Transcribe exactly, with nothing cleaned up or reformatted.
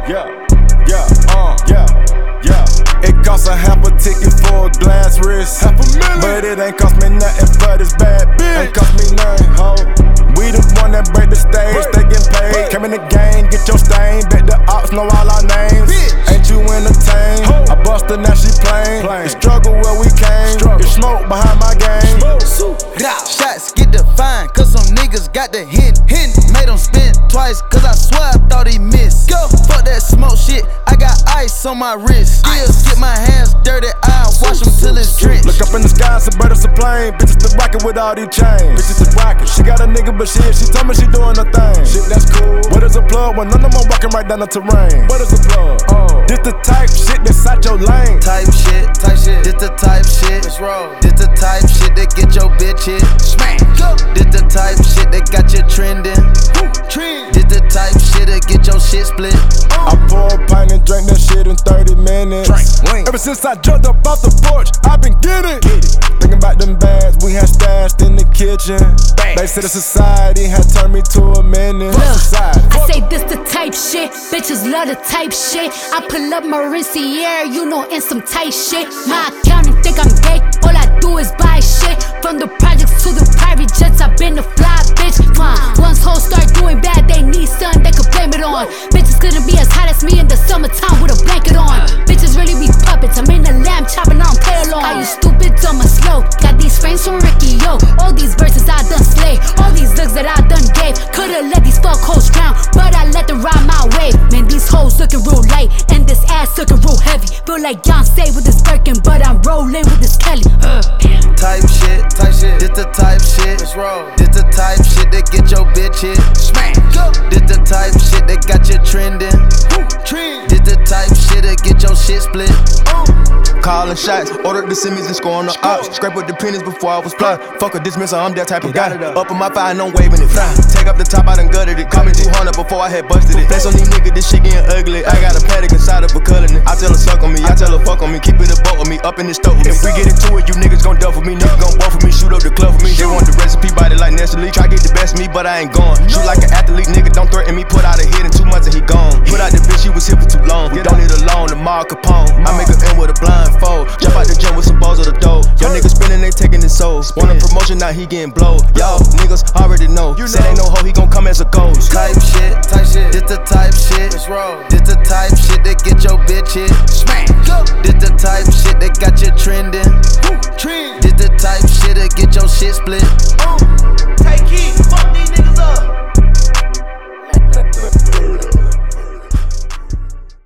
yeah, yeah, uh, yeah, yeah. It costs a half a ticket for a glass wrist, half a million, but it ain't cost me nothing for this bad bitch. Ain't cost me nothing, ho. We the one that break the stage, they get paid. Came in the game, get your stain. Bet the ops know all our names. Bitch. Ain't you entertained? Ho. I bust her, now she plain. The struggle where we came. Struggle. Get smoke behind my game. Shots get defined, cause some niggas got the hint. hint. Made them spin twice, cause I swear I thought he missed. Go. Fuck that smoke shit, I got ice on my wrist. Still get my hands dirty, I wash them till it's drenched. Look up in the sky, it's a bird, it's a plane. Bitches the rocket with all these chains. Bitches the rocket. She got a nigga, but shit, she told me she doing her thing. Shit, that's cool. What is a plug when none of them walking right down the terrain? What is a plug? Oh, this the type shit that's out your lane. Type shit, type shit. This the type shit. Let's roll. This the type shit that get your bitch hit. Smack. Go. This the type shit that got you trending. Trend. This the type shit that get your shit split. I pour a pint and drink that shit in thirty minutes. Drink. Ever since I jumped up off the porch, I been getting Get it. Thinking about them bags we had stashed in the kitchen. Bags. They said the society had turned me to a menace. Look, I say this the type shit, bitches love the type shit. I pull up Maurinciere, you know, in some tight shit. My accountant think I'm gay, all I do is buy shit. From the projects to the private jets, I've been a fly bitch. Uh, once hoes start doing bad, they need something they could blame it on. Bitches couldn't be as hot as me in the summertime with a blanket on. Bitches really be puppets, I'm in the lamb chopping on play along. Are you stupid, dumb or slow? Got these frames from Ricky, yo. All these verses I done slay, all these looks that I done gave. Could've let these fuck hoes drown, but I let them ride my way. Man, these hoes looking real light, and this ass looking real heavy. Feel like Beyonce with this Birkin, but I'm rolling with this Kelly. Uh. Type shit, type shit. This the type shit. Let's roll. This the type shit that get your bitch hit. Smack. Go. This the type shit that got you trending. Trend. This the type shit that get your shit split. Uh. Calling shots, ordered the semis and scoring the ops. Scrape with the pennies before I was plotting. Fuck a dismissal, I'm that type of guy. Up in my fire and I'm waving it fly. Take up the top, I done gutted it. Call me two hundred before I had busted it. Flex on these niggas, this shit getting ugly. I got a paddock inside of a cullin' it. I tell her suck on me, I tell her fuck on me. Keep it a boat with me, up in the stove with me. If we get into it, you niggas gon' duff with me. Niggas gon' buff with me, shoot up the club for me. They want the recipe, body like Nestle. Try get the best of me, but I ain't gone. Shoot like an athlete, nigga, don't threaten me. Put out a hit in two months and he gone. Put out the bitch, she was here for too long. We don't need a loan, the Mar Capone. I make her end with a blindfold. Jump out the gym with some balls of the dough. Young niggas spinning, they taking his soul. Want a promotion, now he getting blowed. Y'all niggas already know. Said ain't no hoe, he gon' come as a ghost. Type shit, type shit. This the type shit. Let's roll. This the type shit that get your bitch hit. Smack. Go. This the type shit that got you trending. Trend. This the type shit that get your shit split. Uh.